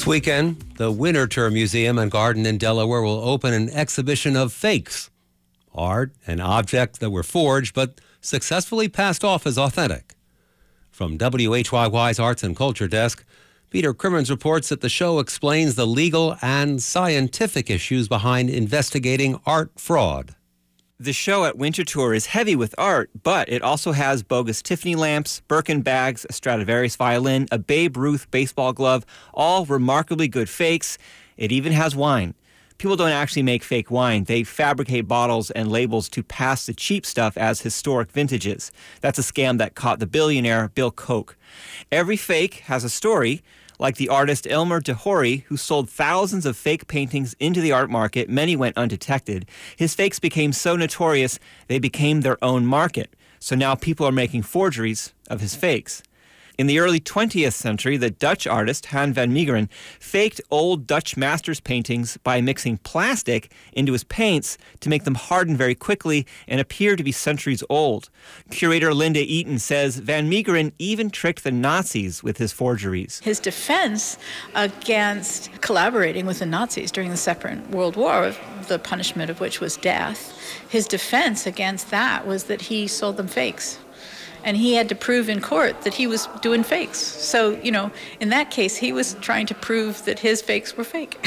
This weekend, the Winterthur Museum and Garden in Delaware will open an exhibition of fakes, art and objects that were forged but successfully passed off as authentic. From WHYY's Arts and Culture Desk, Peter Crimmins reports that the show explains the legal and scientific issues behind investigating art fraud. The show at Winterthur is heavy with art, but it also has bogus Tiffany lamps, Birkin bags, a Stradivarius violin, a Babe Ruth baseball glove, all remarkably good fakes. It even has wine. People don't actually make fake wine. They fabricate bottles and labels to pass the cheap stuff as historic vintages. That's a scam that caught the billionaire Bill Koch. Every fake has a story, like the artist Elmer DeHory, who sold thousands of fake paintings into the art market. Many went undetected. His fakes became so notorious, they became their own market. So now people are making forgeries of his fakes. In the early 20th century, the Dutch artist Han van Meegeren faked old Dutch masters' paintings by mixing plastic into his paints to make them harden very quickly and appear to be centuries old. Curator Linda Eaton says Van Meegeren even tricked the Nazis with his forgeries. His defense against collaborating with the Nazis during the Second World War, the punishment of which was death, his defense against that was that he sold them fakes. And he had to prove in court that he was doing fakes. So, in that case, he was trying to prove that his fakes were fake.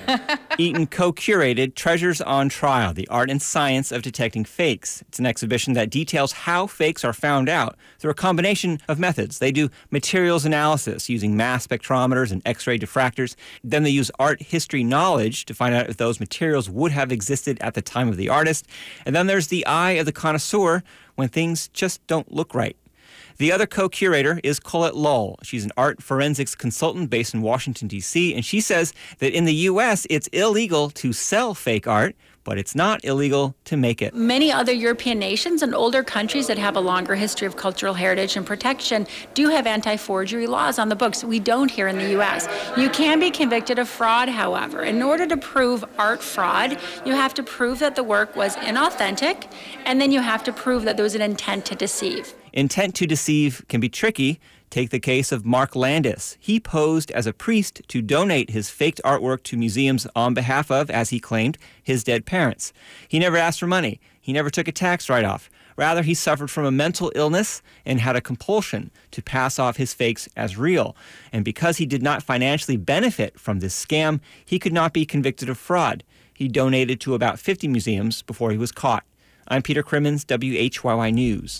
Eaton co-curated Treasures on Trial, the art and science of detecting fakes. It's an exhibition that details how fakes are found out through a combination of methods. They do materials analysis using mass spectrometers and X-ray diffractors. Then they use art history knowledge to find out if those materials would have existed at the time of the artist. And then there's the eye of the connoisseur, when things just don't look right. The other co-curator is Colette Lull. She's an art forensics consultant based in Washington, D.C., and she says that in the U.S. it's illegal to sell fake art, but it's not illegal to make it. Many other European nations and older countries that have a longer history of cultural heritage and protection do have anti-forgery laws on the books. We don't here in the U.S. You can be convicted of fraud, however. In order to prove art fraud, you have to prove that the work was inauthentic, and then you have to prove that there was an intent to deceive. Intent to deceive can be tricky. Take the case of Mark Landis. He posed as a priest to donate his faked artwork to museums on behalf of, as he claimed, his dead parents. He never asked for money. He never took a tax write-off. Rather, he suffered from a mental illness and had a compulsion to pass off his fakes as real. And because he did not financially benefit from this scam, he could not be convicted of fraud. He donated to about 50 museums before he was caught. I'm Peter Crimmins, WHYY News.